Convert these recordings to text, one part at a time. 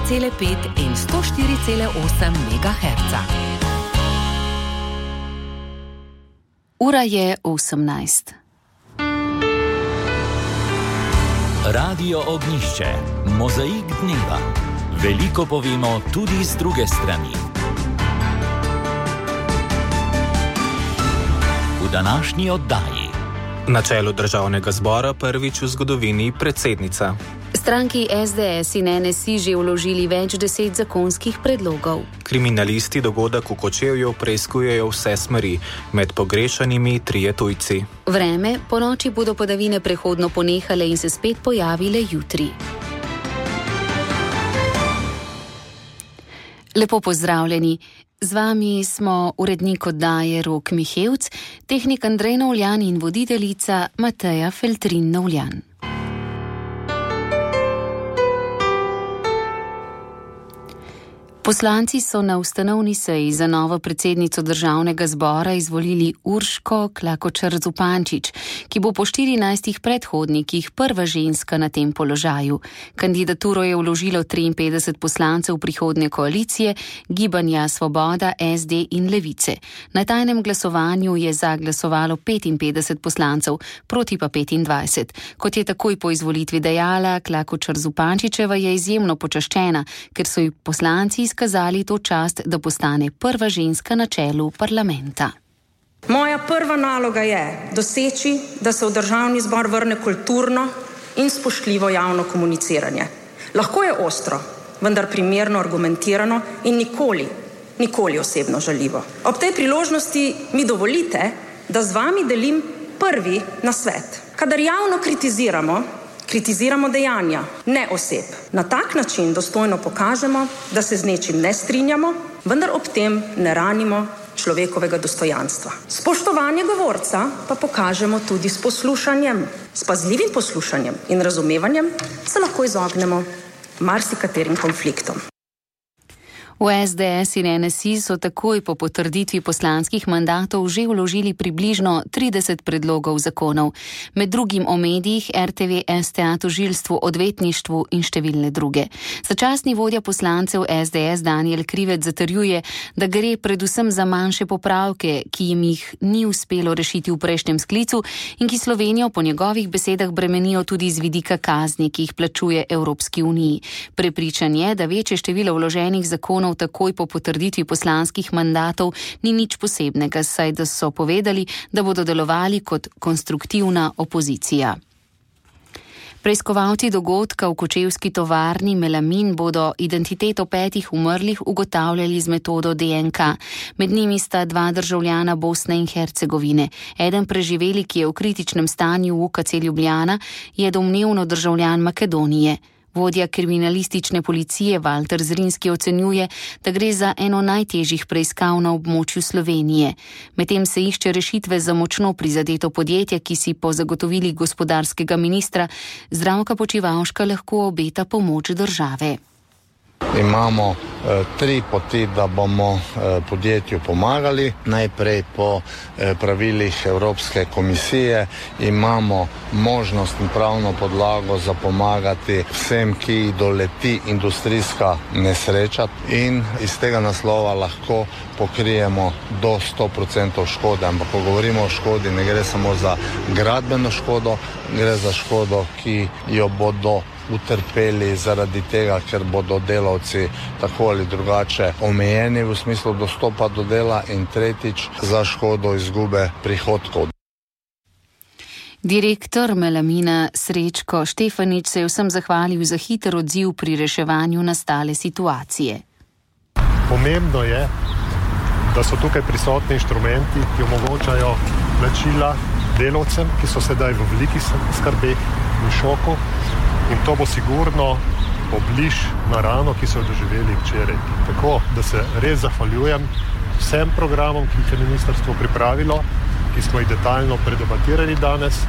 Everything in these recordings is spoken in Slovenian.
104,5 in 104,8 MHz. Ura je 18. Radio Ognjišče, mozaik dneva. Veliko povemo tudi z druge strani. V današnji oddaji. Na čelu državnega zbora prvič v zgodovini predsednica. Stranki SDS in NSI že vložili več 10 zakonskih predlogov. Kriminalisti dogodek v Kočevju preiskujejo vse smeri, med pogrešanimi 3 tujci. Vreme, ponoči bodo padavine prehodno ponehale in se spet pojavile jutri. Lepo pozdravljeni. Z vami smo urednik oddaje Rok Mihevc, tehnik Andrej Novljan in voditeljica Mateja Feltrin Novljan. Poslanci so na ustanovni seji za novo predsednico državnega zbora izvolili Urško Klakočar Zupančič, ki bo po 14 predhodnikih prva ženska na tem položaju. Kandidaturo je vložilo 53 poslancev prihodnje koalicije, Gibanja Svoboda, SD in Levice. Na tajnem glasovanju je za glasovalo 55 poslancev, proti pa 25. Kot je takoj po izvolitvi dejala, Klakočar Zupančičeva je izjemno počaščena, ker so ji poslanci kazali to čast, da postane prva ženska na čelu parlamenta. Moja prva naloga je doseči, da se v državni zbor vrne kulturno in spoštljivo javno komuniciranje. Lahko je ostro, vendar primerno argumentirano in nikoli osebno žaljivo. Ob tej priložnosti mi dovolite, da z vami delim prvi nasvet. Kadar javno kritiziramo dejanja, ne oseb. Na tak način dostojno pokažemo, da se z nečim ne strinjamo, vendar ob tem ne ranimo človekovega dostojanstva. Spoštovanje govorca pa pokažemo tudi s poslušanjem. S pazljivim poslušanjem in razumevanjem se lahko izognemo marsikaterim konfliktom. V SDS in NSI so takoj po potrditvi poslanskih mandatov že vložili približno 30 predlogov zakonov, med drugim o medijih, RTV, STA, tožilstvu, odvetništvu in številne druge. Začasni vodja poslancev SDS Danijel Krivec zatrjuje, da gre predvsem za manjše popravke, ki jim jih ni uspelo rešiti v prejšnjem sklicu in ki Slovenijo po njegovih besedah bremenijo tudi z vidika kazni, ki jih plačuje Evropski uniji. Prepričan je, da večje število vloženih zakonov takoj po potrditvi poslanskih mandatov ni nič posebnega, saj da so povedali, da bodo delovali kot konstruktivna opozicija. Preiskovalci dogodka v kočevski tovarni Melamin bodo identiteto 5 umrlih ugotavljali z metodo DNK. Med njimi sta 2 državljana Bosne in Hercegovine. Eden preživeli, ki je v kritičnem stanju v UKC Ljubljana, je domnevno državljan Makedonije. Vodja kriminalistične policije Valter Zrinski ocenjuje, da gre za eno najtežjih preiskav na območju Slovenije. Medtem se išče rešitve za močno prizadeto podjetje, ki si po zagotovili gospodarskega ministra Zdravka Počivalška lahko obeta pomoč države. Imamo 3 poti, da bomo podjetju pomagali. Najprej po pravilih Evropske komisije imamo možnost in pravno podlago za pomagati vsem, ki doleti industrijska nesreča, in iz tega naslova lahko pokrijemo do 100% škode. Ampak ko govorimo o škodi, ne gre samo za gradbeno škodo, gre za škodo, ki jo bodo utrpeli zaradi tega, ker bodo delavci tako ali drugače omejeni v smislu dostopa do dela, in tretjič za škodo izgube prihodkov. Direktor Melamina Srečko Štefanič se je vsem zahvalil za hiter odziv pri reševanju nastale situacije. Pomembno je, da so tukaj prisotni inštrumenti, ki omogočajo plačila delavcem, ki so sedaj v veliki skrbeh in šoku. In to bo sigurno obliž na rano, ki so jo doživeli včeraj. Tako, da se res zahvaljujem vsem programom, ki jih je ministrstvo pripravilo, ki smo jih detaljno predebatirali danes.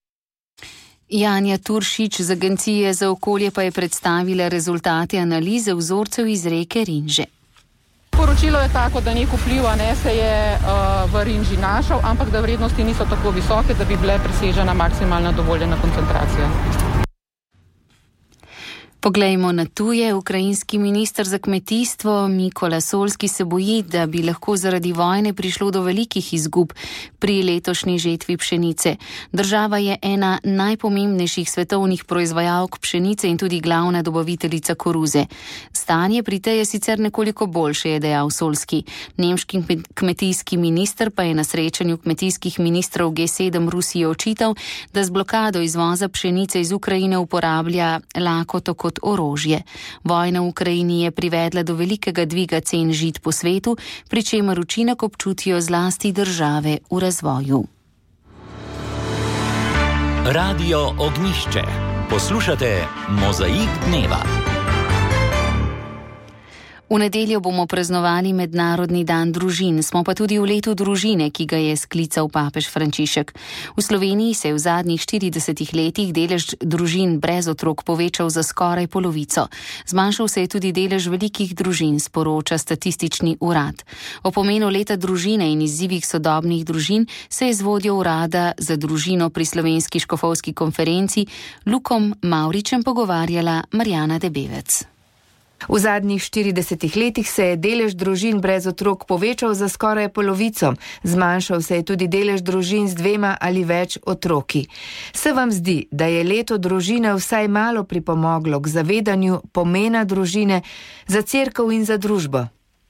Janja Turšič z Agencije za okolje pa je predstavila rezultate analize vzorcev iz reke Rinže. Poročilo je tako, da nek vpliv se je v Rinži našel, ampak da vrednosti niso tako visoke, da bi bile presežena maksimalna dovoljena koncentracija. Poglejmo na tuje. Ukrajinski minister za kmetijstvo Mikola Solski se boji, da bi lahko zaradi vojne prišlo do velikih izgub pri letošnji žetvi pšenice. Država je ena najpomembnejših svetovnih proizvajalk pšenice in tudi glavna dobaviteljica koruze. Stanje pri tej je sicer nekoliko boljše, je dejal Solski. Nemški kmetijski minister pa je na srečanju kmetijskih ministrov G7 Rusije očital, da z blokado izvoza pšenice iz Ukrajine uporablja lakoto kot orožje. Vojna v Ukrajini je privedla do velikega dviga cen žit po svetu, pri čemer učinek občutijo zlasti države v razvoju. Radio Ognjišče. Poslušate Mozaik dneva. V nedeljo bomo praznovali Mednarodni dan družin, smo pa tudi v letu družine, ki ga je sklical papež Frančišek. V Sloveniji se je v zadnjih 40 letih delež družin brez otrok povečal za skoraj polovico. Zmanjšal se je tudi delež velikih družin, sporoča statistični urad. O pomenu leta družine in izzivih sodobnih družin se je z vodjo urada za družino pri Slovenski škofovski konferenci Lukom Mavričem pogovarjala Marjana Debevec. V zadnjih 40 letih se je delež družin brez otrok povečal za skoraj polovico. Zmanjšal se je tudi delež družin z 2 ali več otroki. Se vam zdi, da je leto družine vsaj malo pripomoglo k zavedanju pomena družine za cerkev in za družbo?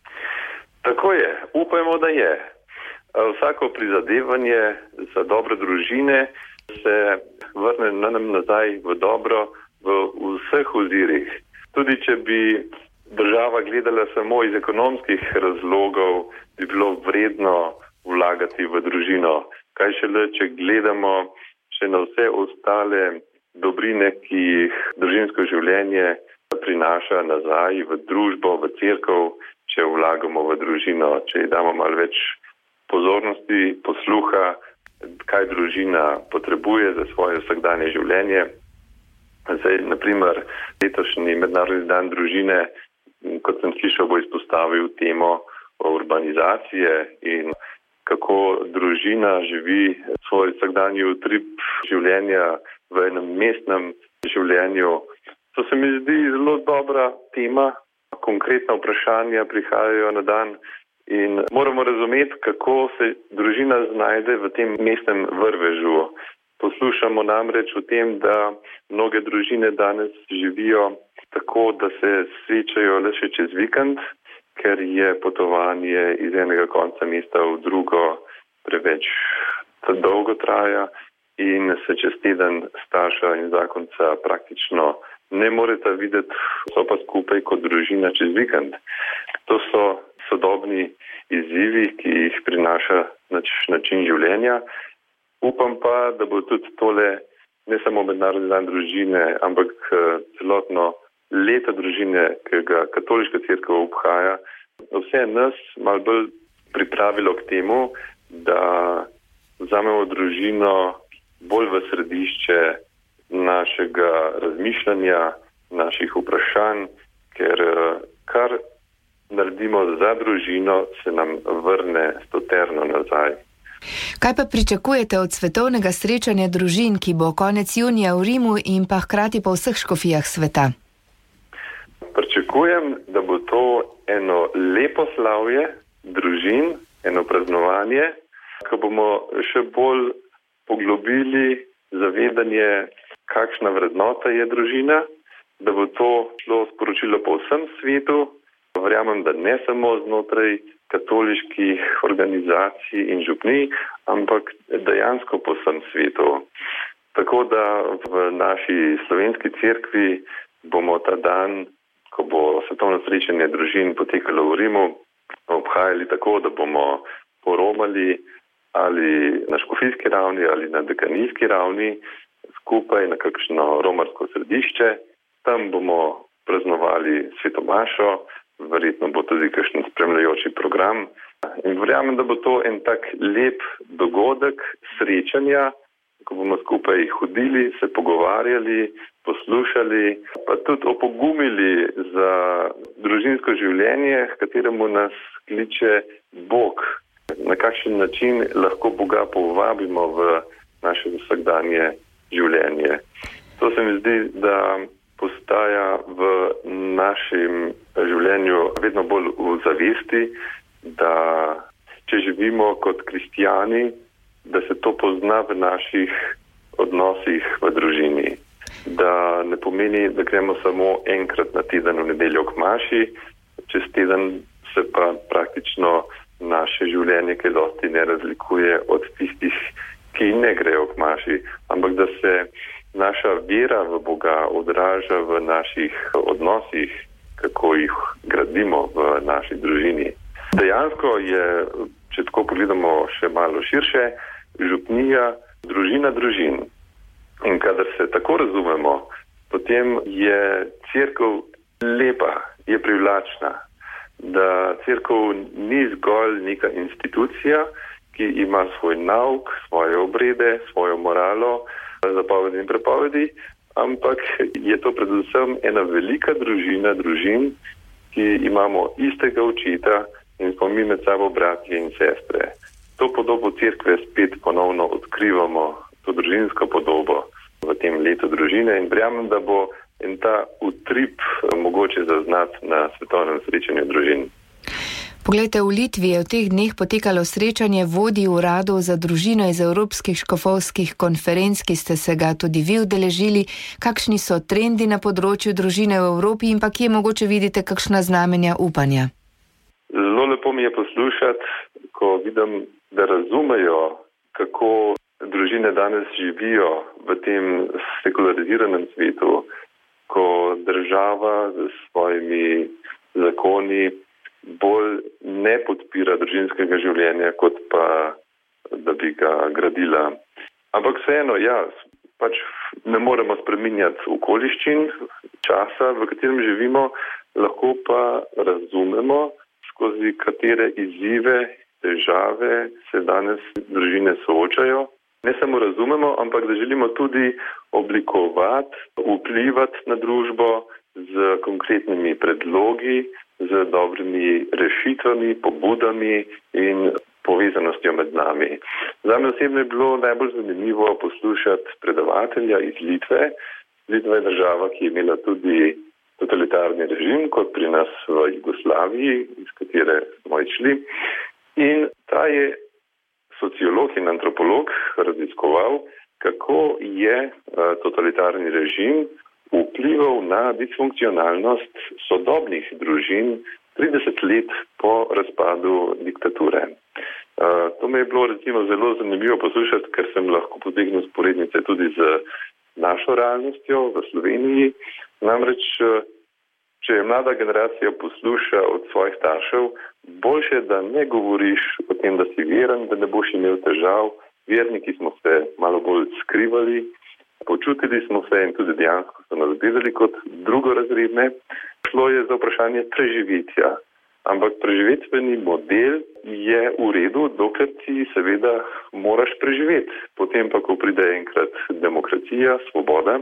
Tako je. Upajmo, da je. Vsako prizadevanje za dobro družine se vrne nam nazaj v dobro v vseh ozirih. Tudi če bi država gledala samo iz ekonomskih razlogov, bi bilo vredno vlagati v družino. Kaj šele, če gledamo še na vse ostale dobrine, ki jih družinsko življenje prinaša nazaj v družbo, v cerkev, če vlagamo v družino, če ji damo malo več pozornosti, posluha, kaj družina potrebuje za svoje vsakdanje življenje. Zdaj, naprimer, letošnji Mednarodni dan družine, kot sem slišal, bo izpostavil temo urbanizacije in kako družina živi svoj vsakdanji utrip življenja v enem mestnem življenju. To se mi zdi zelo dobra tema. Konkretna vprašanja prihajajo na dan in moramo razumeti, kako se družina znajde v tem mestnem vrvežu. Poslušamo namreč o tem, da mnoge družine danes živijo tako, da se srečajo le še čez vikend, ker je potovanje iz enega konca mesta v drugo preveč dolgo traja in se čez teden starša in zakonca praktično ne moreta videti, so pa skupaj kot družina čez vikend. To so sodobni izzivi, ki jih prinaša način življenja. Upam pa, da bo tudi tole ne samo Mednarodni dan družine, ampak celotno leto družine, ki ga katoliška cerkev obhaja, vse nas malo bolj pripravilo k temu, da vzamemo družino bolj v središče našega razmišljanja, naših vprašanj, ker kar naredimo za družino, se nam vrne stoterno nazaj. Kaj pa pričakujete od svetovnega srečanja družin, ki bo konec junija v Rimu in pa hkrati po vseh škofijah sveta? Pričakujem, da bo to eno lepo slavje družin, eno praznovanje, ko bomo še bolj poglobili zavedanje, kakšna vrednota je družina, da bo to šlo sporočilo po vsem svetu. Verjamem, da ne samo znotraj katoliških organizacij in župnij, ampak dejansko po vsem svetu. Tako da v naši slovenski cerkvi bomo ta dan, ko bo svetovno srečanje družin potekalo v Rimu, obhajali tako, da bomo poromali ali na škofijski ravni ali na dekanijski ravni skupaj na kakšno romarsko središče. Tam bomo praznovali svetomašo, verjetno bo tudi kakšen spremljajoči program. In verjamem, da bo to en tak lep dogodek srečanja, ko bomo skupaj hodili, se pogovarjali, poslušali, pa tudi opogumili za družinsko življenje, h kateremu nas kliče Bog. Na kakšen način lahko Boga povabimo v naše vsakdanje življenje. To se mi zdi, da postaja v našem življenju vedno bolj v zavesti, da če živimo kot kristijani, da se to pozna v naših odnosih v družini. Da ne pomeni, da gremo samo enkrat na teden v nedeljo k maši, čez teden se pa praktično naše življenje kaj dosti ne razlikuje od tistih, ki ne grejo k maši, ampak da se naša vera v Boga odraža v naših odnosih, kako jih gradimo v naši družini. Dejansko je, če tako pogledamo še malo širše, župnija družina družin. In kadar se tako razumemo, potem je cerkev lepa, je privlačna. Da cerkev ni zgolj neka institucija, ki ima svoj nauk, svoje obrede, svojo moralo, zapovedi in prepovedi, ampak je to predvsem ena velika družina družin, ki imamo istega očeta in smo mi med sabo bratje in sestre. To podobo cerkve spet ponovno odkrivamo, to družinsko podobo v tem letu družine in verjamem, da bo in ta utrip mogoče zaznati na svetovnem srečanju družin. Poglejte, v Litvi je v teh dneh potekalo srečanje vodij uradov za družino iz Evropskih škofovskih konferenc, ki ste se ga tudi vi udeležili. Kakšni so trendi na področju družine v Evropi in pa kje mogoče vidite kakšna znamenja upanja? Zelo lepo mi je poslušati, ko vidim, da razumejo, kako družine danes živijo v tem sekulariziranem svetu, ko država s svojimi zakoni bolj ne podpira družinskega življenja, kot pa, da bi ga gradila. Ampak vseeno, pač ne moremo spreminjati okoliščin, časa, v katerem živimo, lahko pa razumemo, skozi katere izzive, težave se danes družine soočajo. Ne samo razumemo, ampak da želimo tudi oblikovati, vplivati na družbo z konkretnimi predlogi, z dobrimi rešitvami, pobudami in povezanostjo med nami. Zame osebno je bilo najbolj zanimivo poslušati predavatelja iz Litve. Litva je država, ki je imela tudi totalitarni režim, kot pri nas v Jugoslaviji, iz katere smo išli. In ta je sociolog in antropolog raziskoval, kako je totalitarni režim vplival na disfunkcionalnost sodobnih družin 30 let po razpadu diktature. To me je bilo recimo zelo zanimivo poslušati, ker sem lahko potegnil sporednice tudi z našo realnostjo v Sloveniji. Namreč, če je mlada generacija posluša od svojih staršev, boljše, da ne govoriš o tem, da si veren, da ne boš imel težav. Verniki smo se malo bolj skrivali, počutili smo se in tudi dejansko so nas gledali kot drugorazredne. Šlo je za vprašanje preživetja. Ampak preživetveni model je v redu, dokler ti seveda moraš preživeti. Potem pa, ko pride enkrat demokracija, svoboda,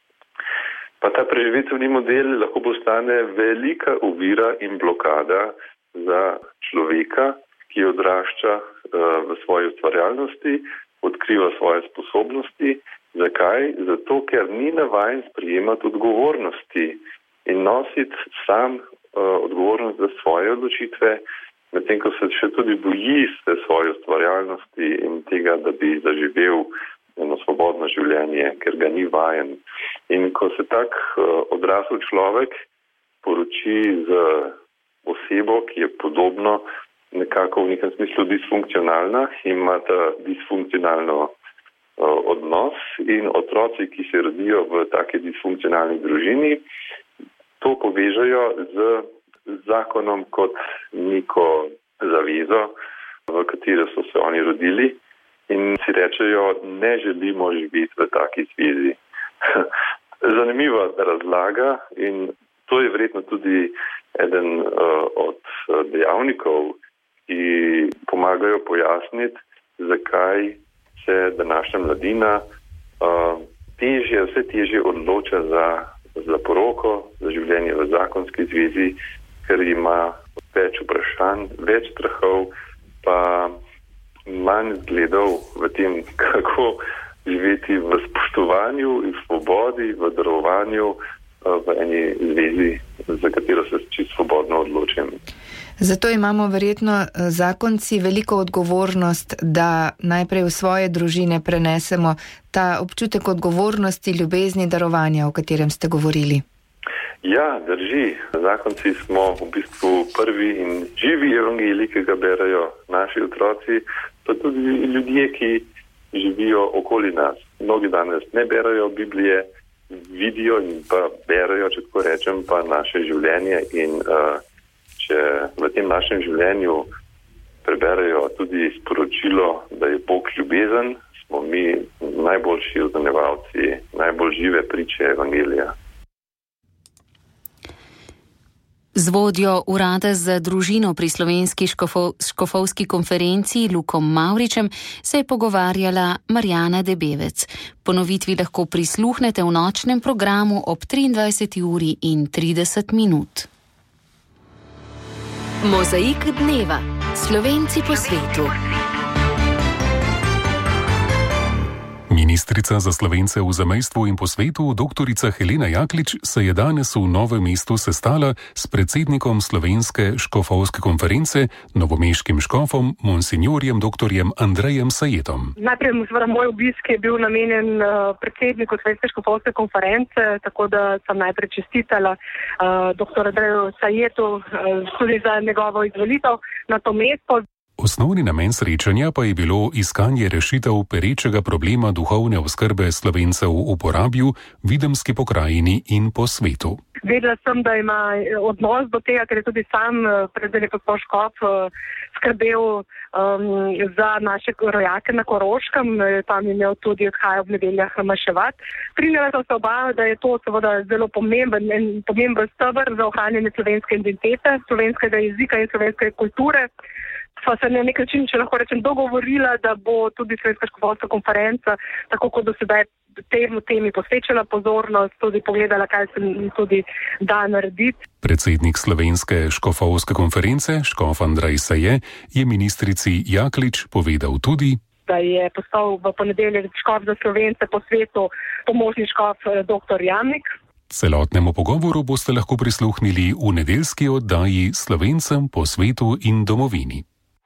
pa ta preživetveni model lahko postane velika ovira in blokada za človeka, ki odrašča v svoji ustvarjalnosti, odkriva svoje sposobnosti. Zakaj? Zato, ker ni navajen sprejemati odgovornosti in nositi sam odgovornost za svoje odločitve, medtem ko se še tudi boji se svoje ustvarjalnosti in tega, da bi zaživel eno svobodno življenje, ker ga ni vajen. In ko se tak odrasel človek poroči z osebo, ki je podobno nekako v nekem smislu disfunkcionalna, ima ta disfunkcionalno odnos in otroci, ki se rodijo v take disfunkcionalni družini, to povežajo z zakonom kot neko zavezo, v katero so se oni rodili in si rečejo, ne želimo živeti v taki zvezi. Zanimiva razlaga in to je verjetno tudi eden od dejavnikov, ki pomagajo pojasniti, zakaj se današnja mladina vse težje odloča za poroko, za življenje v zakonski zvezi, ker ima več vprašanj, več strahov, pa manj zgledov v tem, kako živeti v spoštovanju in svobodi, v darovanju v eni zvezi, za katero se čisto svobodno odločim. Zato imamo verjetno zakonci veliko odgovornost, da najprej v svoje družine prenesemo ta občutek odgovornosti, ljubezni, darovanja, o katerem ste govorili. Ja, drži. Zakonci smo v bistvu prvi in živi evangeliji, ki ga berajo naši otroci, pa tudi ljudje, ki živijo okoli nas. Mnogi danes ne berajo Biblije, vidijo in pa berajo, če tako rečem, pa naše življenje in če v tem našem življenju preberajo tudi sporočilo, da je Bog ljubezen, smo mi najboljši oznanevalci, najbolj žive priče evangelija. Z vodjo urada za družino pri slovenski škofovski konferenci Lukom Mavričem se je pogovarjala Marjana Debevec. Ponovitvi lahko prisluhnete v nočnem programu ob 23:30. Mozaik dneva. Slovenci po svetu. Ministrica za Slovence v zamejstvu in po svetu, doktorica Helena Jaklič, se je danes v Novem mestu sestala s predsednikom Slovenske škofovske konference, novomeškim škofom, monsinjorjem dr. Andrejem Sajetom. Najprej moj obisk je bil namenjen predsedniku Slovenske škofovske konference, tako da sem najprej čestitala dr. Andreju Sajetu tudi za njegovo izvolitev na to mesto. Osnovni namen srečanja pa je bilo iskanje rešitev perečega problema duhovne oskrbe Slovencev v Porabju, Videmski pokrajini in po svetu. Vedela sem, da ima odnos do tega, ker je tudi sam predsednik gospod Škof skrbel za naše rojake na Koroškem, tam je imel tudi odhajal v nedeljah maševati. Strinjala sem se oba, da je to seveda zelo pomemben steber za ohranjanje slovenske identitete, slovenskega jezika in slovenske kulture. Sva se na nek način, če lahko rečem, dogovorila, da bo tudi Slovenska škofovska konferenca, tako kot do sedaj temi posvečala pozornost, tudi pogledala, kaj se tudi da narediti. Predsednik Slovenske škofovske konference, škof Andrej Saje, je ministrici Jaklič povedal tudi, da je postal v ponedeljek škof za Slovence po svetu pomožni škof dr. Jamnik. Celotnemu pogovoru boste lahko prisluhnili v nedeljski oddaji Slovencem po svetu in domovini.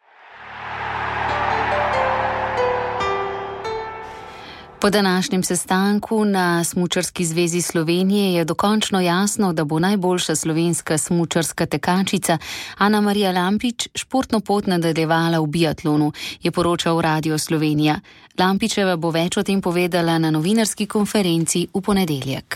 Po današnjem sestanku na Smučarski zvezi Slovenije je dokončno jasno, da bo najboljša slovenska smučarska tekačica Ana Marija Lampič športno pot nadaljevala v biatlonu, je poročal Radio Slovenija. Lampičeva bo več o tem povedala na novinarski konferenci v ponedeljek.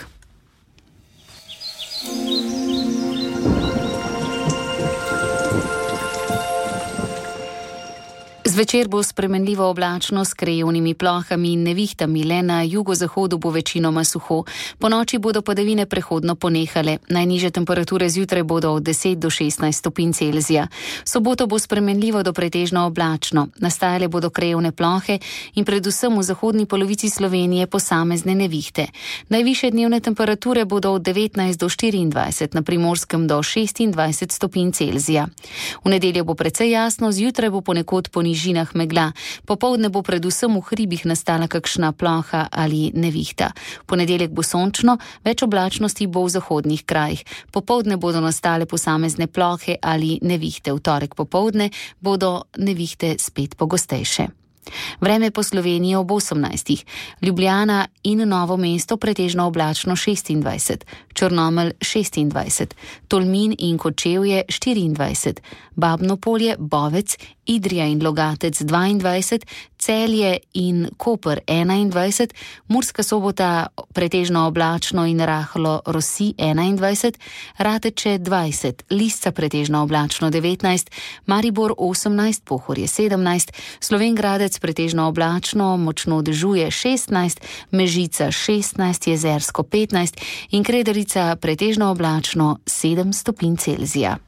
Zvečer bo spremenljivo oblačno s krajevnimi plohami in nevihtami, le na jugozahodu bo večinoma suho. Ponoči bodo padavine prehodno ponehale, najnižje temperature zjutraj bodo od 10 do 16 stopinj Celzija. Soboto bo spremenljivo do pretežno oblačno, nastajale bodo krajevne plohe in predvsem v zahodni polovici Slovenije posamezne nevihte. Najvišje dnevne temperature bodo od 19 do 24, na Primorskem do 26 stopinj Celzija. V nedeljo bo precej jasno, zjutraj bo ponekod po nižinah megla. Popoldne bo predvsem v hribih nastala kakšna ploha ali nevihta. V ponedeljek bo sončno, več oblačnosti bo v zahodnih krajih. Popoldne bodo nastale posamezne plohe ali nevihte. V torek popoldne bodo nevihte spet pogostejše. Vreme po Sloveniji ob 18. Ljubljana in Novo mesto pretežno oblačno 26, Črnomelj 26, Tolmin in Kočevje 24, Babno Polje, Bovec, Idrija in Logatec 22, Celje in Koper 21, Murska Sobota pretežno oblačno in rahlo rosi 21, Rateče 20, Lisca pretežno oblačno 19, Maribor 18, Pohorje 17, Slovenj Gradec pretežno oblačno, močno dežuje 16, Mežica 16, Jezersko 15 in Krederica pretežno oblačno 7 stopinj Celzija.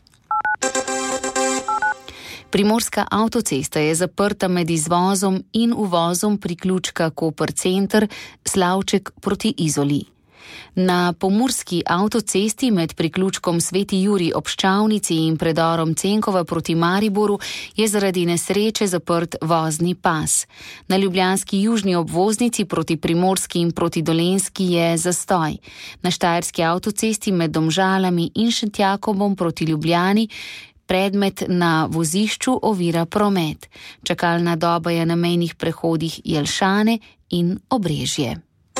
Primorska avtocesta je zaprta med izvozom in uvozom priključka Koper Center, Slavček proti Izoli. Na pomurski avtocesti med priključkom Sveti Jurij ob Ščavnici in predorom Cenkova proti Mariboru je zaradi nesreče zaprt vozni pas. Na ljubljanski južni obvoznici proti Primorski in proti Dolenjski je zastoj. Na štajerski avtocesti med Domžalami in Šentjakobom proti Ljubljani predmet na vozišču ovira promet. Čakalna doba je na mejnih prehodih Jelšane in Obrežje.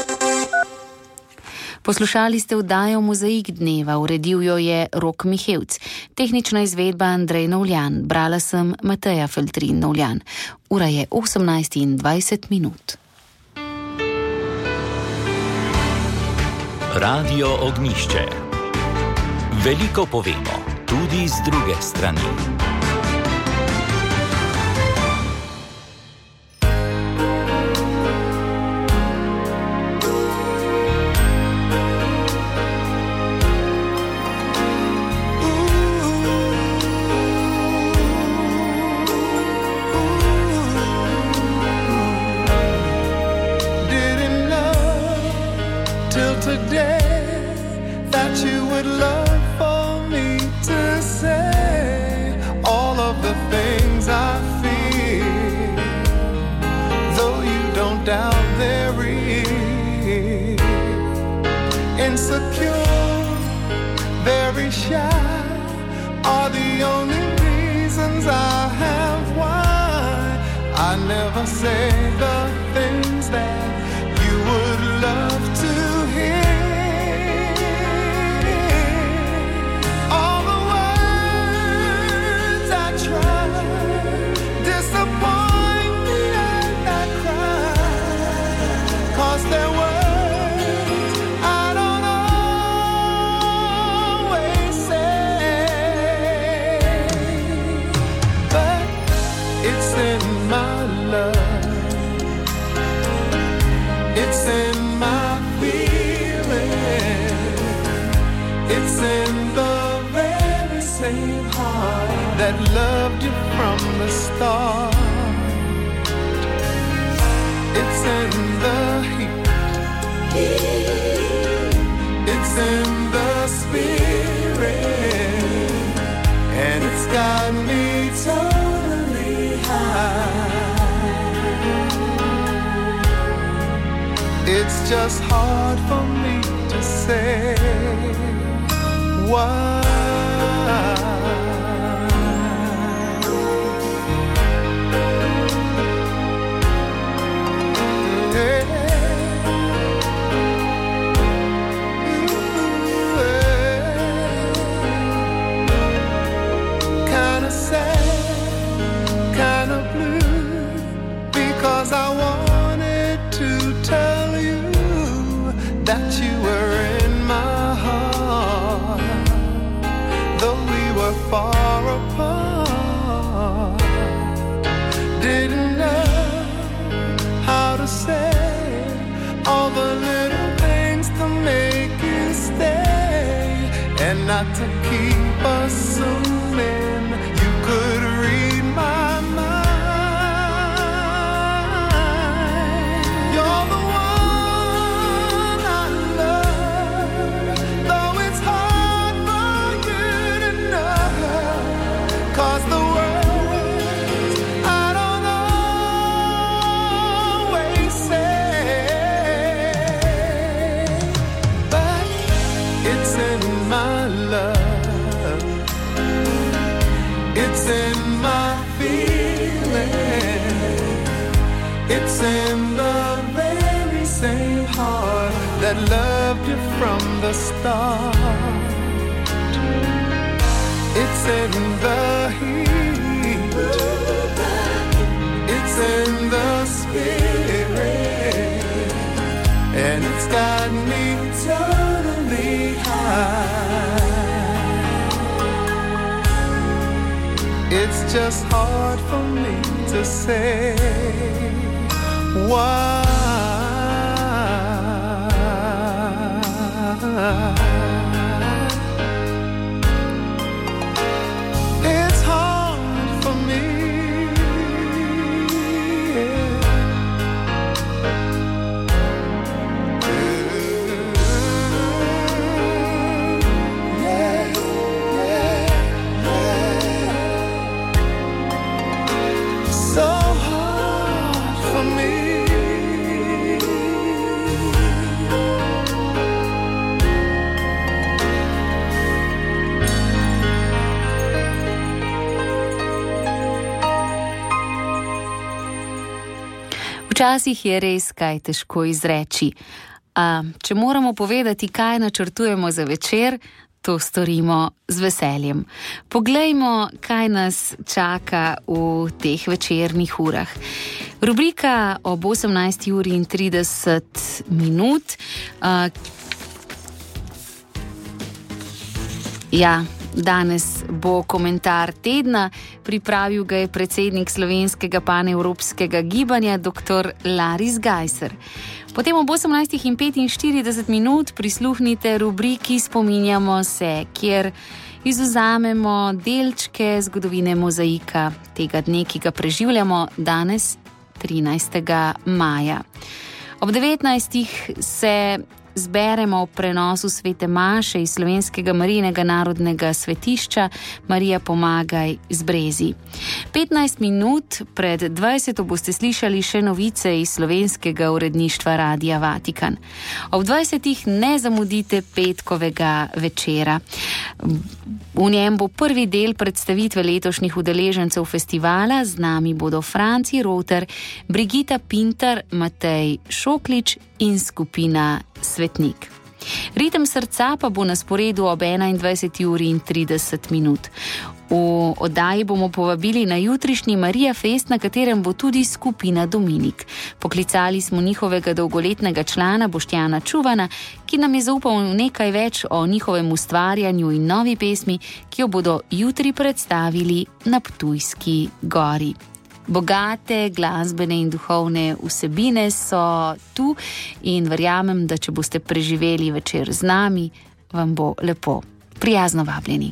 Poslušali ste oddajo Mozaik dneva, uredil jo je Rok Mihevc. Tehnična izvedba Andrej Novljan, brala sem Mateja Feltrin Novljan. Ura je 18:20. Radio Ognjišče. Veliko povemo, tudi z druge strani. It's just hard for me to say why. Kinda sad, kinda blue, because I wanted to tell you that you were in my heart, though we were far apart. Didn't know how to say all the little things to make you stay, and not to keep assuming you could read my mind. You're the one I love, though it's hard for you to know, 'cause the words I don't always say, but it's in my love, it's in my feeling, it's in the very same heart that loved you from the start. It's in the heat, it's in the spirit, and it's got me totally high. It's just hard for me to say why. It's hard for me. Včasih je res kaj težko izreči. Če moramo povedati, kaj načrtujemo za večer, to storimo z veseljem. Poglejmo, kaj nas čaka v teh večernih urah. Rubrika ob 18:30. Danes bo komentar tedna, pripravil ga je predsednik slovenskega panevropskega gibanja dr. Laris Gajser. Potem ob 18:45 prisluhnite rubriki Spominjamo se, kjer izvzamemo delčke zgodovine mozaika tega dne, ki ga preživljamo danes, 13. maja. Ob 19. se zberemo v prenosu svete maše iz Slovenskega Marijinega narodnega svetišča Marija pomagaj z Brezi. 15 minut pred 20 boste slišali še novice iz slovenskega uredništva Radia Vatikan. Ob 20 ne zamudite petkovega večera. V njem bo prvi del predstavitve letošnjih udeležencev festivala. Z nami bodo Franci Roter, Brigita Pintar, Matej Šoklič in skupina Svetnik. Ritem srca pa bo na sporedu ob 21:30. V oddaji bomo povabili na jutrišnji Marija Fest, na katerem bo tudi skupina Dominik. Poklicali smo njihovega dolgoletnega člana Boštjana Čuvana, ki nam je zaupal nekaj več o njihovem ustvarjanju in novi pesmi, ki jo bodo jutri predstavili na Ptujski gori. Bogate glasbene in duhovne vsebine so tu in verjamem, da če boste preživeli večer z nami, vam bo lepo. Prijazno vabljeni.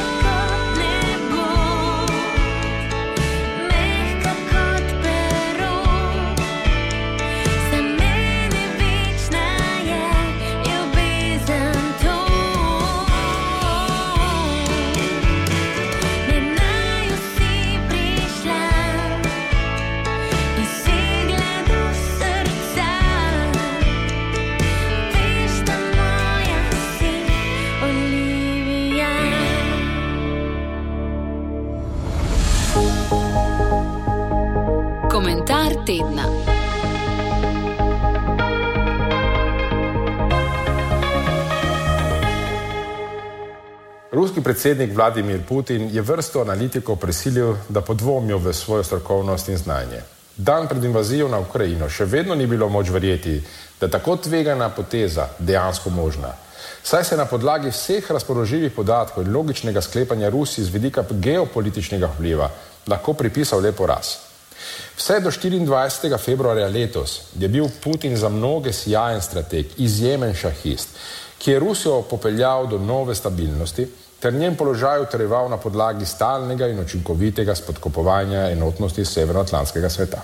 Pero predsednik Vladimir Putin je vrsto analitikov prisilil, da podvomijo v svojo strokovnost in znanje. Dan pred invazijo na Ukrajino še vedno ni bilo moč verjeti, da je tako tvegana poteza dejansko možna. Saj se na podlagi vseh razpoložljivih podatkov in logičnega sklepanja Rusiji z vidika geopolitičnega vpliva lahko pripisal le poraz. Vse do 24. februarja letos je bil Putin za mnoge sijajen strateg, izjemen šahist, ki je Rusijo popeljal do nove stabilnosti ter njen položaj utrjeval na podlagi stalnega in učinkovitega spodkopovanja enotnosti severnoatlantskega sveta.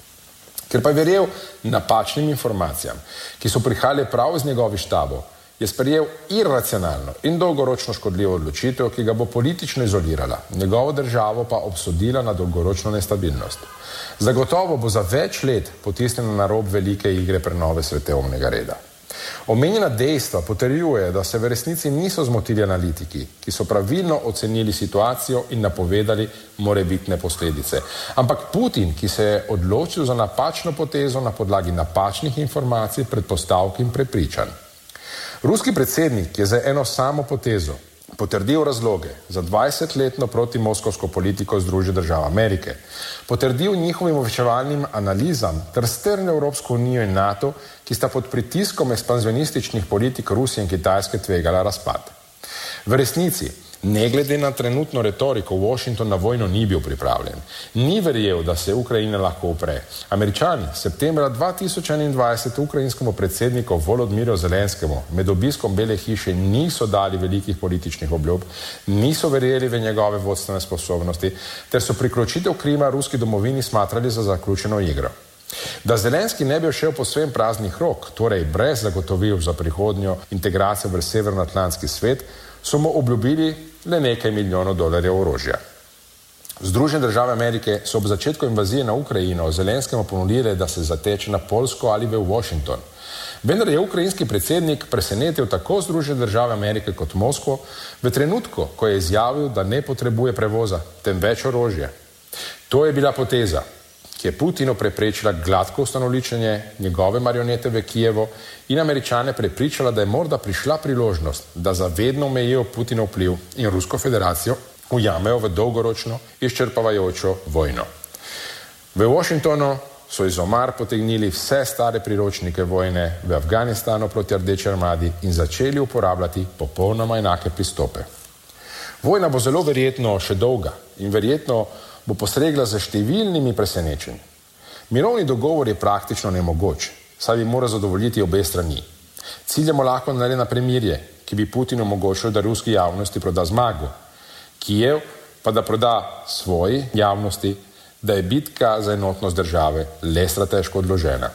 Ker pa je verjel napačnim informacijam, ki so prihajale prav iz njegovih štabov, je sprejel iracionalno in dolgoročno škodljivo odločitev, ki ga bo politično izolirala, njegovo državo pa obsodila na dolgoročno nestabilnost. Zagotovo bo za več let potisnjena na rob velike igre prenove svetovnega reda. Omenjena dejstva potrjuje, da se v resnici niso zmotili analitiki, ki so pravilno ocenili situacijo in napovedali morebitne posledice. Ampak Putin, ki se je odločil za napačno potezo na podlagi napačnih informacij, predpostavk in prepričanj. Ruski predsednik je za eno samo potezo potrdil razloge za 20-letno protimoskovsko politiko Združenih držav Amerike, potrdil njihovim obveščevalnim analizam ter strnil Evropsko unijo in NATO, ki sta pod pritiskom ekspanzionističnih politik Rusije in Kitajske tvegala razpad. V resnici, ne glede na trenutno retoriko, Washington na vojno ni bil pripravljen. Ni verjel, da se Ukrajina lahko upre. Američani septembra 2021 ukrajinskemu predsedniku Volodymyru Zelenskemu med obiskom Bele hiše niso dali velikih političnih obljub, niso verjeli v njegove vodstvene sposobnosti, ter so priključitev Krima ruski domovini smatrali za zaključeno igro. Da Zelenski ne bi šel po svem praznih rok, torej brez zagotovil za prihodnjo integracijo v severnoatlantski svet, so mu obljubili le nekaj milijonov dolarjev orožja. Združene države Amerike so ob začetku invazije na Ukrajino Zelenskemu ponudile, da se zateče na Poljsko ali v Washington. Vendar je ukrajinski predsednik presenetil tako Združene države Amerike kot Moskvo v trenutku, ko je izjavil, da ne potrebuje prevoza, temveč orožje. To je bila poteza, ki je Putinu preprečila gladko ustanovličenje njegove marionete v Kijevu in Američane prepričala, da je morda prišla priložnost, da zavedno omejijo Putinov vpliv in Rusko federacijo ujamejo v dolgoročno izčrpavajočo vojno. V Washingtonu so iz omar potegnili vse stare priročnike vojne v Afganistanu proti Rdeči armadi in začeli uporabljati popolnoma enake pristope. Vojna bo zelo verjetno še dolga in verjetno bo postregla za številnimi presenečenji. Mirovni dogovor je praktično nemogoč, saj bi mora zadovoljiti obe strani. Ciljamo lahko na premirje, ki bi Putinu omogočilo, da ruski javnosti proda zmago. Kijev pa da proda svoji javnosti, da je bitka za enotnost države le strateško odložena.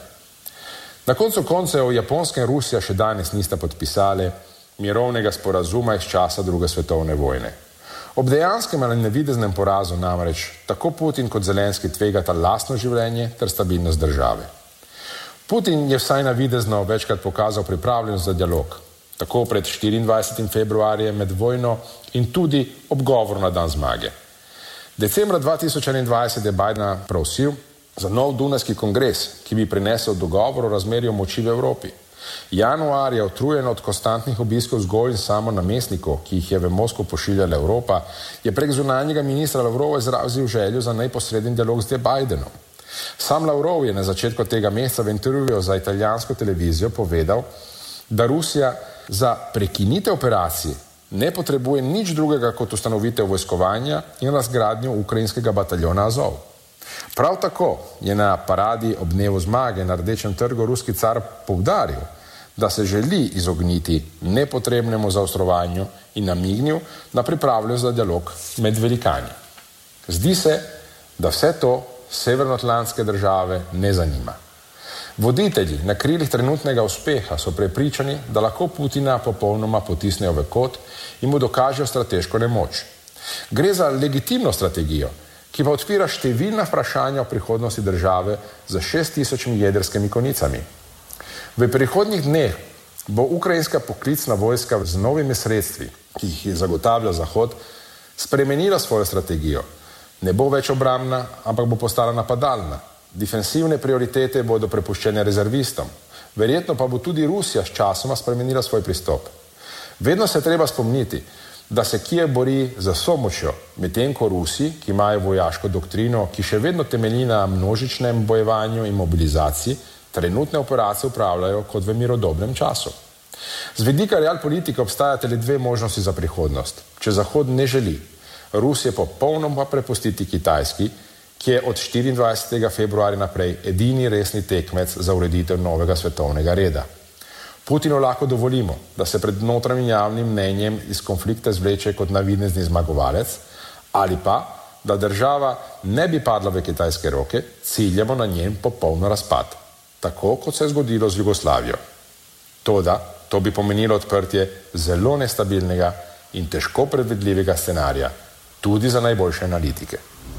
Na koncu koncev Japonska in Rusija še danes nista podpisali mirovnega sporazuma iz časa druge svetovne vojne. Ob dejanskem ali navideznem porazu namreč tako Putin kot Zelenski tvegata lastno življenje ter stabilnost države. Putin je vsaj navidezno večkrat pokazal pripravljenost za dialog, tako pred 24. februarjem med vojno in tudi ob govoru na dan zmage. Decembra 2021 je Bidena prosil za nov Dunajski kongres, ki bi prinesel dogovor o razmerju moči v Evropi. Januar je utrujen od konstantnih obiskov zgolj in samo namestnikov, ki jih je v Moskvo pošiljala Evropa, je prek zunanjega ministra Lavrova izrazil željo za neposreden dialog z Bidenom. Sam Lavrov je na začetku tega meseca v intervjuju za italijansko televizijo povedal, da Rusija za prekinitev operacij ne potrebuje nič drugega kot ustanovitev vojskovanja in razgradnjo ukrajinskega bataljona Azov. Prav tako je na paradi ob dnevu zmage na Rdečem trgu ruski car poudaril, da se želi izogniti nepotrebnemu zaostrovanju in namignil na pripravljenost za dialog med velikani. Zdi se, da vse to severnoatlantske države ne zanima. Voditelji na krilih trenutnega uspeha so prepričani, da lahko Putina popolnoma potisnejo v kot in mu dokažejo strateško nemoč. Gre za legitimno strategijo, ki pa odpira številna vprašanja o prihodnosti države za 6000 jedrskimi konicami. V prihodnjih dneh bo ukrajinska poklicna vojska z novimi sredstvi, ki jih zagotavlja Zahod, spremenila svojo strategijo. Ne bo več obrambna, ampak bo postala napadalna. Defensivne prioritete bodo prepuščene rezervistom. Verjetno pa bo tudi Rusija s časoma spremenila svoj pristop. Vedno se treba spomniti, da se Kijev bori za somočjo, medtem ko Rusi, ki imajo vojaško doktrino, ki še vedno temelji na množičnem bojevanju in mobilizaciji, trenutne operacije upravljajo kot v mirodobnem času. Z vidika realpolitike obstajata le dve možnosti za prihodnost. Če Zahod ne želi Rusije popolnoma prepustiti Kitajski, ki je od 24. februarja naprej edini resni tekmec za ureditev novega svetovnega reda. Putinu lahko dovolimo, da se pred notranjim javnim mnenjem iz konflikta zvleče kot navidezni zmagovalec, ali pa, da država ne bi padla v kitajske roke, ciljamo na njen popoln razpad, tako kot se je zgodilo z Jugoslavijo. Toda, to bi pomenilo odprtje zelo nestabilnega in težko predvidljivega scenarija, tudi za najboljše analitike.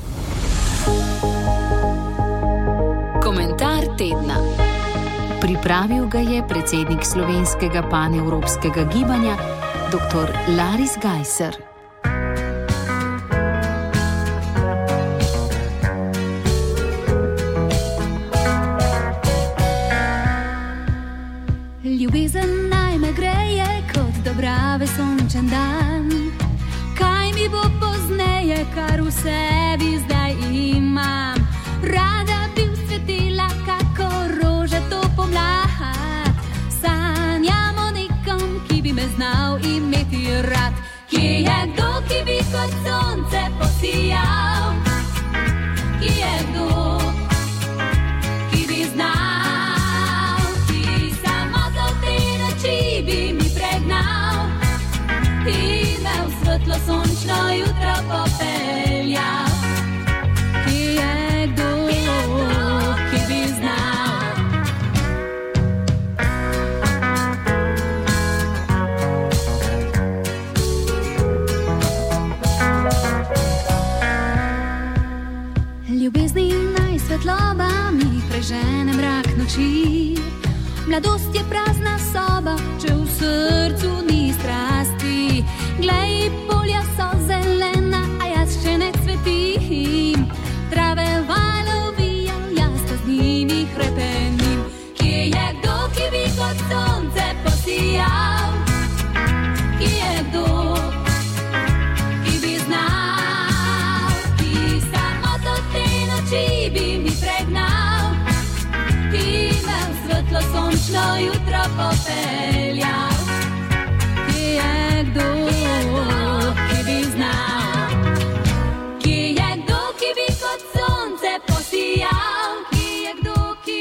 Komentar tedna. Pripravil ga je predsednik slovenskega panevropskega gibanja, dr. Laris Gajser. Ljubezen naj me greje kot dobrave sončen dan. Kaj mi bo pozneje, kar v sebi zdaj imam? Rada bi usvetila kako rože to pomlad. Sanjam o nekom, ki bi me znal imeti rad. Kje je kdo, ki bi kot sonce posijal? Kje je kdo, ki bi znal, ki samo za te noči bi mi pregnal in me v svetlo sončno jutro popeljal. Ljubezni naj svetloba mi prežene mrak noči. Mladost je prazna soba, če v srcu ni strasti. Glej, polja so zelena, a jaz še ne cvetim. Trave valovijo, jaz pa z njimi hrepenim. Kje je kdo, ki bi kot sonce posijal? Kje je kdo, ki bi znal, ki samo do te noči bi mi pregnal in me v svetlo sončno jutro popeljal? Kje je kdo, ki bi znal? Kje je kdo, ki bi kot sonce posijal? Kje je kdo, ki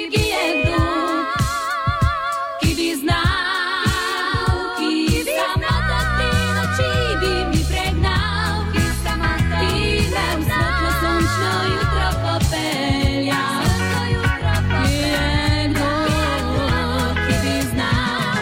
bi znal, ki samo do te noči bi mi pregnal in me v svetlo sončno jutro popeljal? Kje je kdo, ki bi znal?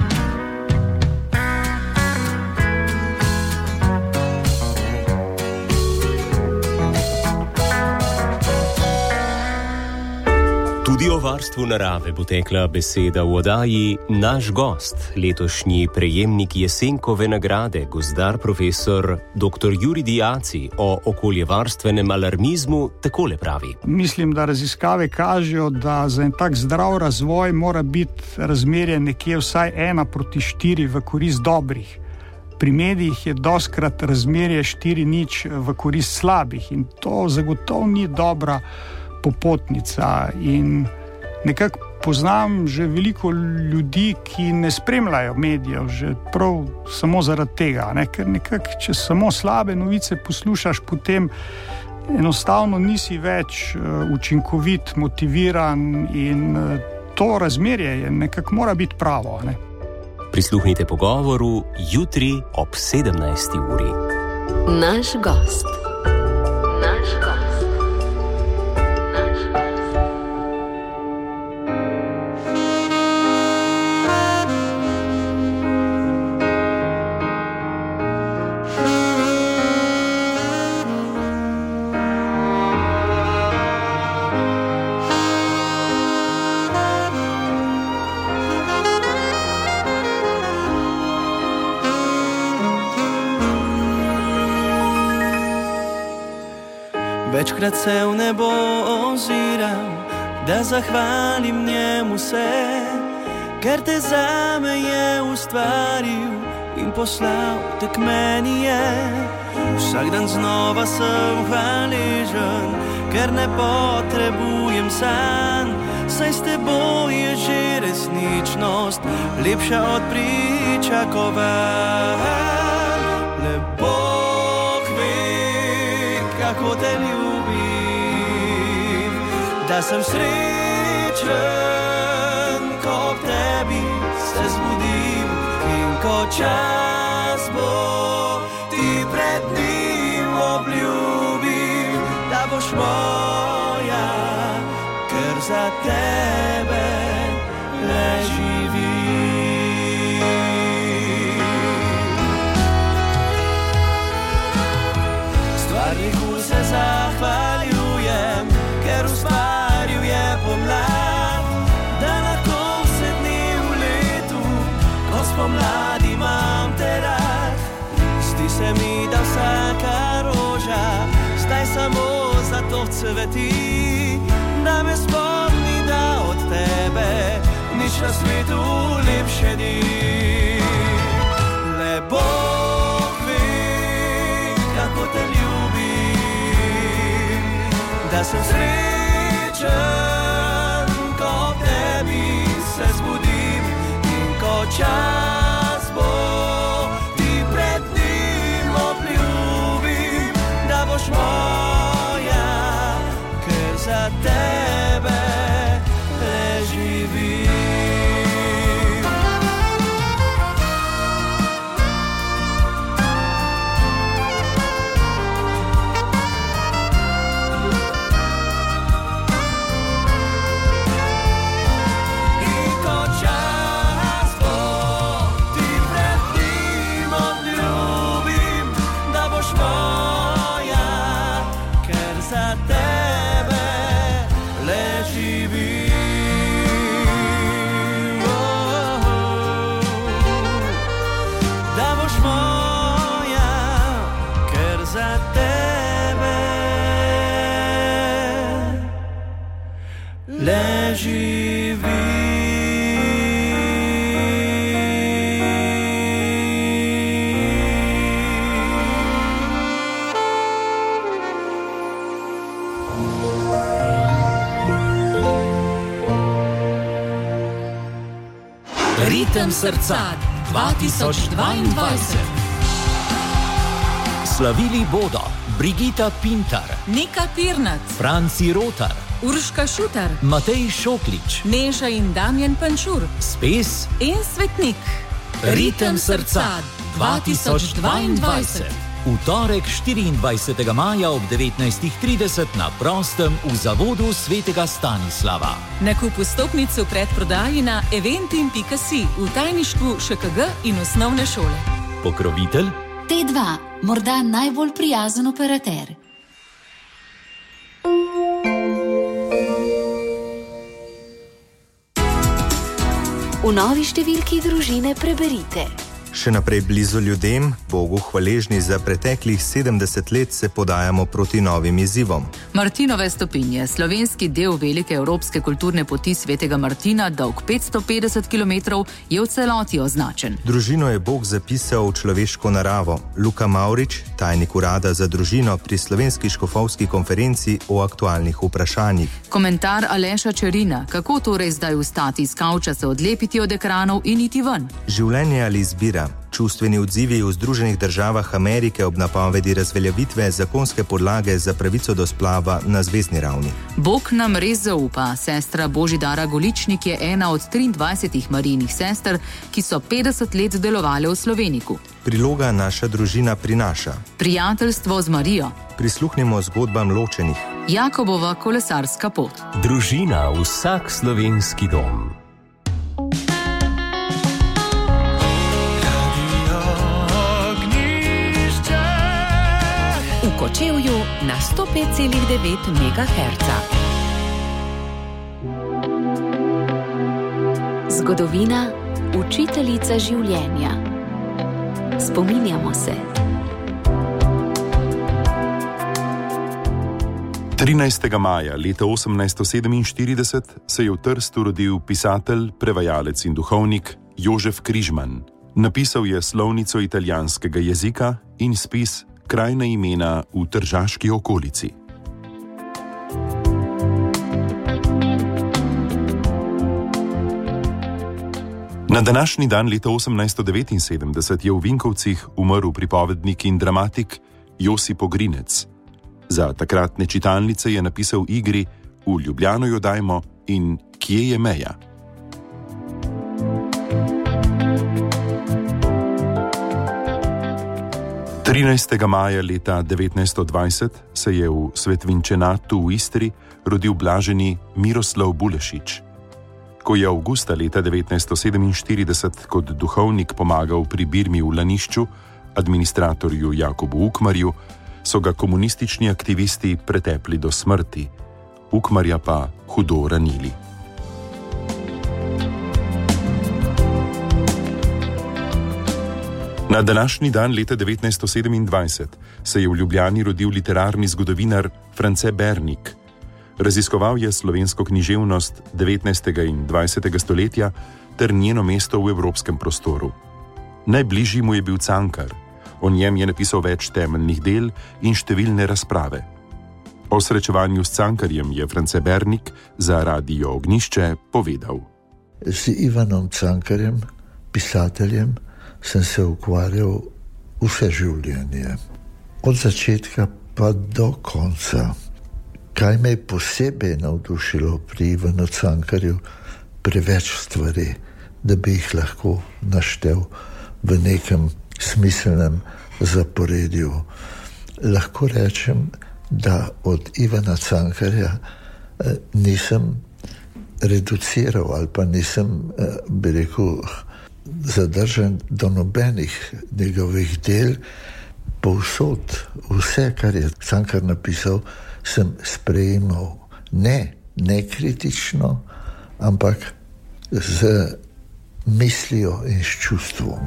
Tudi o varstvu narave bo tekla beseda v oddaji Naš gost, letošnji prejemnik Jesenkove nagrade, gozdar profesor dr. Jurij Diaci o okoljevarstvenem alarmizmu takole pravi. Mislim, da raziskave kažejo, da za en tak zdrav razvoj mora biti razmerje nekje vsaj 1:4 v korist dobrih. Pri medijih je doskrat razmerje 4:0 v korist slabih in to zagotovo ni dobra popotnica. In nekako poznam že veliko ljudi, ki ne spremljajo medijev, že prav samo zaradi tega, ne? Ker nekako, če samo slabe novice poslušaš, potem enostavno nisi več učinkovit, motiviran in to razmerje je nekako mora biti pravo, ne? Prisluhnite pogovoru jutri ob 17. uri. Naš gost. Večkrat se v nebo oziram, da zahvalim njemu se, ker te zame je ustvaril in poslal te k meni je. Vsak dan znova sem hvaležen, ker ne potrebujem sanj, saj s teboj je že resničnost lepša od pričakovanj. Le Bog ve, kako te ljubim, da sem srečen, ko ob tebi se zbudim in ko čas bo, ti pred njim obljubim, da boš moja, ker za tebe le živim. Stvarniku se zahvaljujem, ker ustvaril je pomlad, da lahko vse dni v letu, ko spomladi imam te rad. Zdi se mi, da vsaka roža zdaj samo zato cveti, da me spomni, da od tebe nič na svetu lepše ni. Le Bog ve, kako te ljubim, da sem srečen, ko ob tebi se zbudim in ko čas bo, ti pred njim obljubim, da boš moja, ker za tebe le živim. Ritem srca 2022. Slavili bodo Brigita Pintar, Nika Pirnat, Franci Rotar, Urška Šutar, Matej Šoklič, Neža in Damjan Pančur, Spes in Svetnik. Ritem srca 2022. V torek 24. maja ob 19:30 na prostem v zavodu Svetega Stanislava. Nakup vstopnic v predprodaji na eventim.si v tajništvu ŠKG in osnovne šole. Pokrovitelj T2, morda najbolj prijazen operater. V novi številki družine preberite. Še naprej blizu ljudem, Bogu hvaležni za preteklih 70 let, se podajamo proti novim izzivom. Martinove stopinje, slovenski del velike evropske kulturne poti Svetega Martina, dolg 550 km, je v celoti označen. Družino je Bog zapisal v človeško naravo. Luka Mavrič, tajnik urada za družino pri Slovenski škofovski konferenci o aktualnih vprašanjih. Komentar Aleša Čerina, kako torej zdaj vstati iz kavča, se odlepiti od ekranov in iti ven? Življenje ali izbira? Čustveni odzivi v Združenih državah Amerike ob napovedi razveljavitve zakonske podlage za pravico do splava na zvezni ravni. Bog nam res zaupa. Sestra Božidara Goličnik je ena od 23 Marijinih sester, ki so 50 let delovale v Sloveniku. Priloga Naša družina prinaša prijateljstvo z Marijo. Prisluhnimo zgodbam ločenih. Jakobova kolesarska pot. Družina, vsak slovenski dom. V Kočevju na 105,9 MHz. Zgodovina, učiteljica življenja. Spominjamo se. 13. maja leta 1847 se je v Trstu rodil pisatelj, prevajalec in duhovnik Jožef Križman, Napisal je slovnico italijanskega jezika in spis Krajna imena v Tržaški okolici. Na današnji dan leta 1879 je v Vinkovcih umrl pripovednik in dramatik Josip Ogrinec. Za takratne čitalnice je napisal igri V Ljubljano jo dajmo in Kje je meja. – 13. maja leta 1920 se je v Svetvinčenatu v Istri rodil blaženi Miroslav Bulešič. Ko je avgusta leta 1947 kot duhovnik pomagal pri birmi v Lanišču administratorju Jakobu Ukmarju, so ga komunistični aktivisti pretepli do smrti, Ukmarja pa hudo ranili. Na današnji dan leta 1927 se je v Ljubljani rodil literarni zgodovinar France Bernik. Raziskoval je slovensko književnost 19. in 20. stoletja ter njeno mesto v evropskem prostoru. Najbližji mu je bil Cankar, o njem je napisal več temeljnih del in številne razprave. O srečevanju s Cankarjem je France Bernik za Radio Ognjišče povedal. Z Ivanom Cankarjem, pisateljem, sem se ukvarjal vse življenje. Od začetka pa do konca. Kaj me je posebej navdušilo pri Ivanu Cankarju? Preveč stvari, da bi jih lahko naštel v nekem smiselnem zaporedju. Lahko rečem, da od Ivana Cankarja nisem reduciral ali pa nisem, bi rekel, zadržan do nobenih njegovih del. Povsod, vse, kar je Cankar napisal, sem sprejemal ne kritično, ampak z mislijo in s čustvom.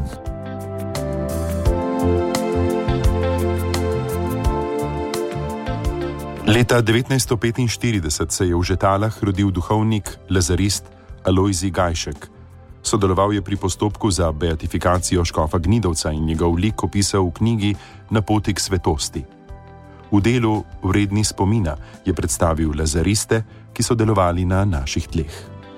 Leta 1945 se je v Žetalah rodil duhovnik, lazarist Alojzij Gajšek. Sodeloval je pri postopku za beatifikacijo škofa Gnidovca in njegov lik opisal v knjigi Na poti k svetosti. V delu Vredni spomina je predstavil lazariste, ki so delovali na naših tleh.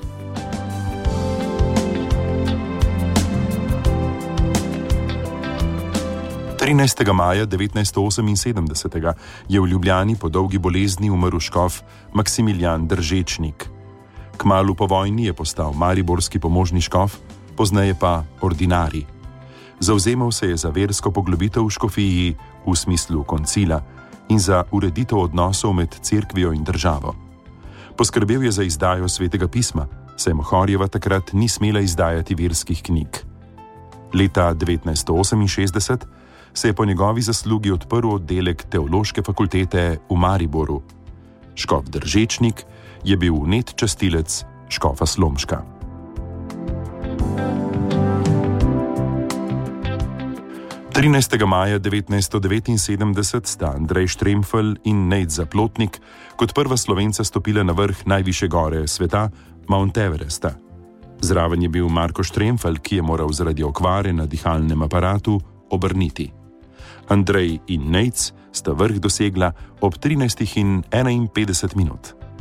– 13. maja 1978 je v Ljubljani po dolgi bolezni umrl škof Maksimilijan Držečnik. Kmalu po vojni je postal mariborski pomožni škof, pozneje pa ordinarij. Zavzemal se je za versko poglobitev v škofiji v smislu koncila in za ureditev odnosov med cerkvijo in državo. Poskrbel je za izdajo Svetega pisma, saj Mohorjeva takrat ni smela izdajati verskih knjig. Leta 1968 se je po njegovi zaslugi odprl oddelek Teološke fakultete v Mariboru. Škof Držečnik je bil vnet častilec škofa Slomška. – 13. maja 1979 sta Andrej Štremfelj in Nejc Zaplotnik kot prva Slovenca stopila na vrh najvišje gore sveta, Mount Everesta. Zraven je bil Marko Štremfelj, ki je moral zaradi okvare na dihalnem aparatu obrniti. Andrej in Nejc sta vrh dosegla ob 13:51 minut. –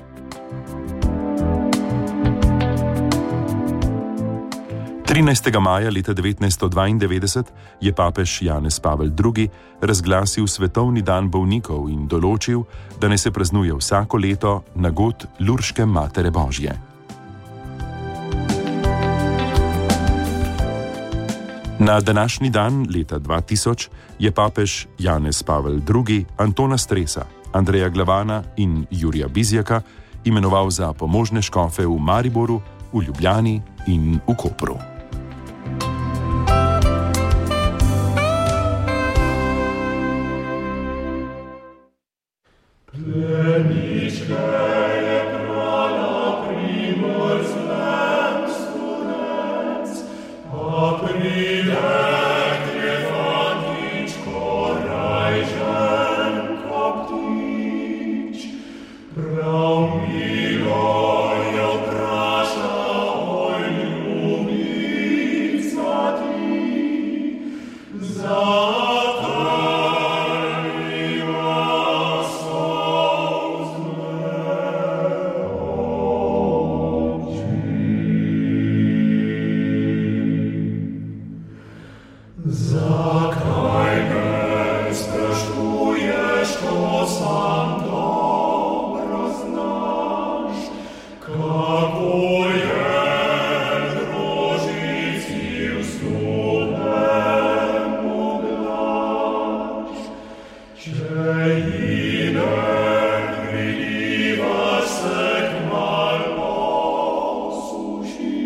13. maja leta 1992 je papež Janez Pavel II. Razglasil Svetovni dan bolnikov in določil, da naj se praznuje vsako leto na god Lurške Matere Božje. Na današnji dan leta 2000 je papež Janez Pavel II. Antona Stresa, Andreja Glavana in Jurija Bizjaka imenoval za pomožne škofe v Mariboru, v Ljubljani in v Kopru. Prav milo jo praša, oj ljubi. čuješ, ko sam dobro znaš, kako je drožici vstupem oglaš. Če inek pridiva se kmal posuši,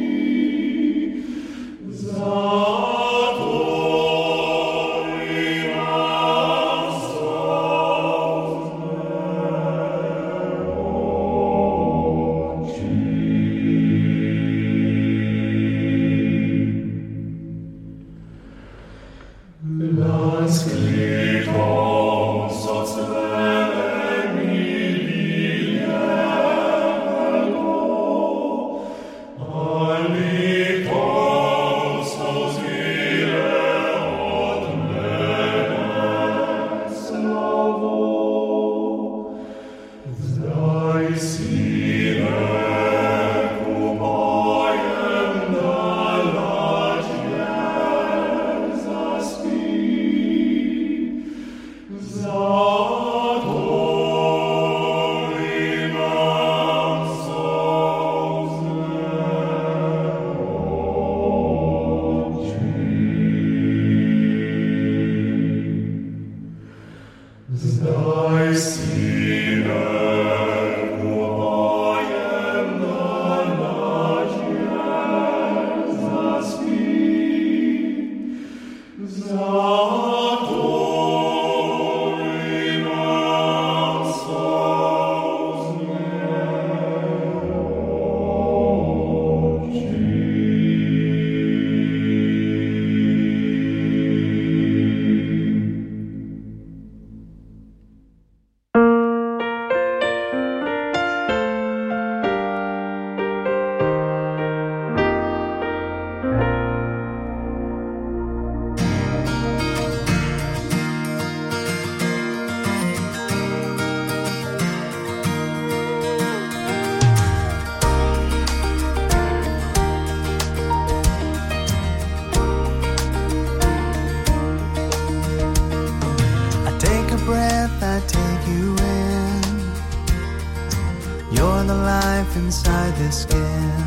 inside the skin.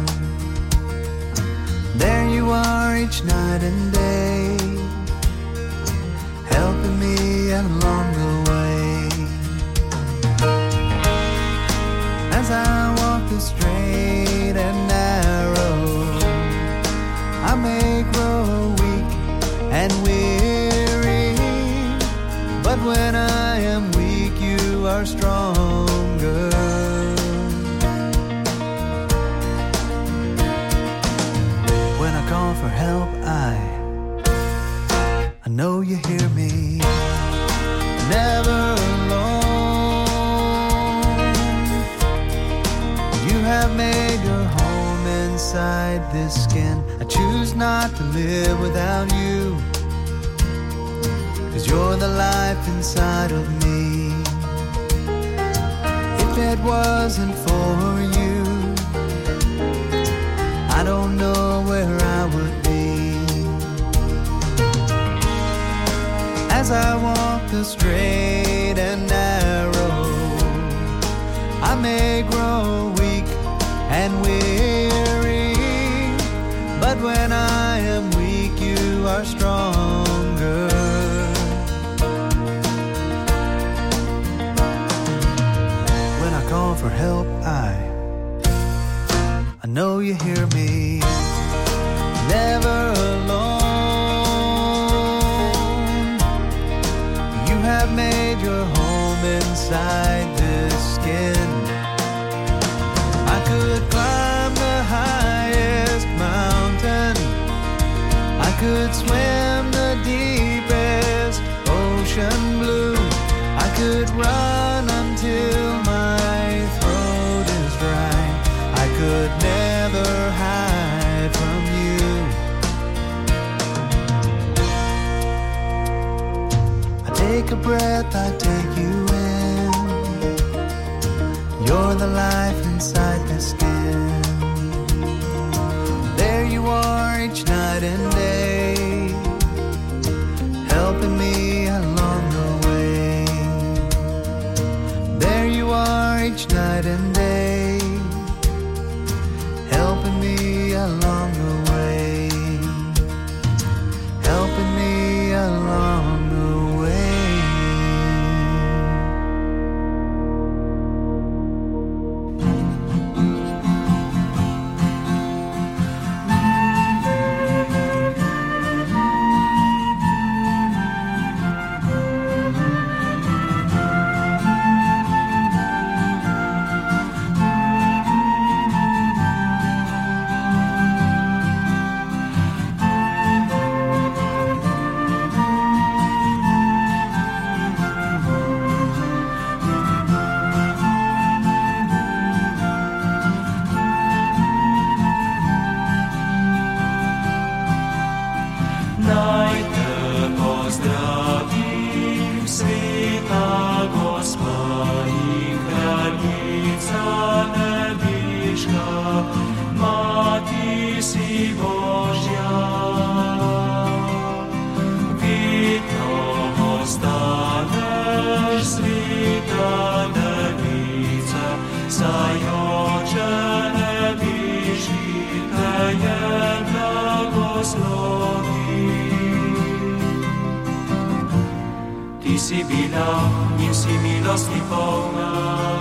There you are each night and day, helping me along the way. As I walk the straight and narrow, I may grow weak and weary, but when I am weak, you are stronger. When I call for help, I know you hear me. Never alone. You have made your home inside this skin. I choose not to live without you, 'cause you're the life inside of me. If it wasn't for you, I don't know where I would be. As I walk the straight and narrow, I may grow weak and weary, but when I am weak, you are stronger. When I call for help, I know you hear me. Never alone. You have made your home inside this skin. I could climb the highest mountain, I could swim the deepest ocean blue, I could run until my throat is dry, I could never hide from you. I take a breath, I take you in. You're the life inside the skin. There you are each night and day, helping me along the way. sveta Gospa in kraljica nebeška, Mati si Božja. Vedno ostaneš sveta devica, saj Oče nebeški te je blagoslovi. Ti si bila in si milosti polna,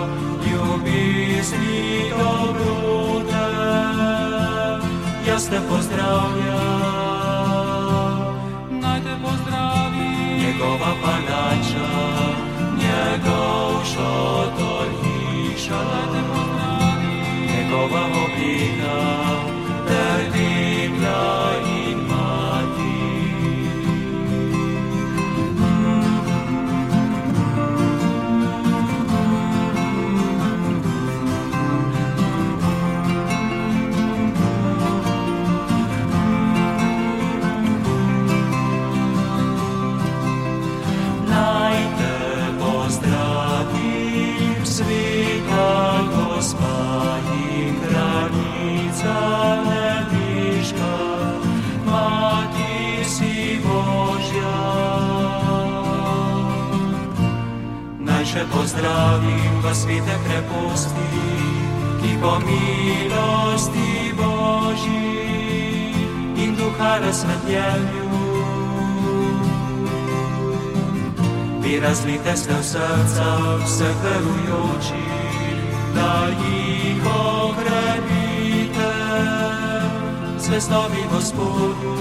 ljubezni dobrote. Jaz te pozdravljam, naj te pozdravi njegova palača, njegov šotor hiša, naj te pozdravi njegova oblika, ter dekla in mati. Sveta Gospa in kraljica nebeška, Mati si Božja. Naj še pozdravim v svete kreposti, ki po milosti Božji in duha razsvetljenju vi razlite se v srca vseh verujočih, da jih okrepite zvestobi Gospodu.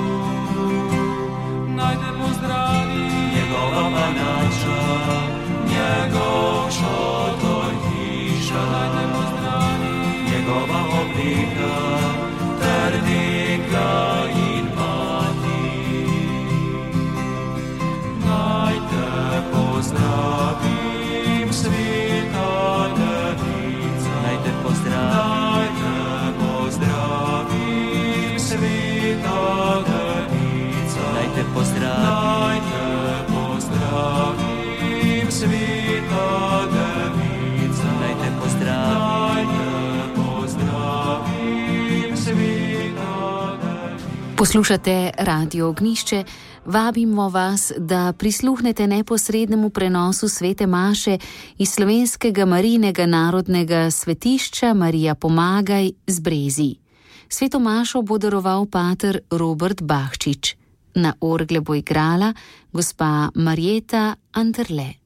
Naj te pozdravi njegova palača, njegov šotor hiša, naj te pozdravi njegova oblika, ter dekla in mati. Naj te pozdravim, sveta devica, naj te pozdravim, sveta devica, naj te pozdravim, sveta devica, naj te pozdravim, sveta devica. Poslušate Radio Ognjišče. Vabimo vas, da prisluhnete neposrednemu prenosu svete maše iz slovenskega Marijinega narodnega svetišča Marija Pomagaj z Brezij. Sveto mašo bo daroval pater Robert Bahčič. Na orgle bo igrala gospa Marjeta Anderle.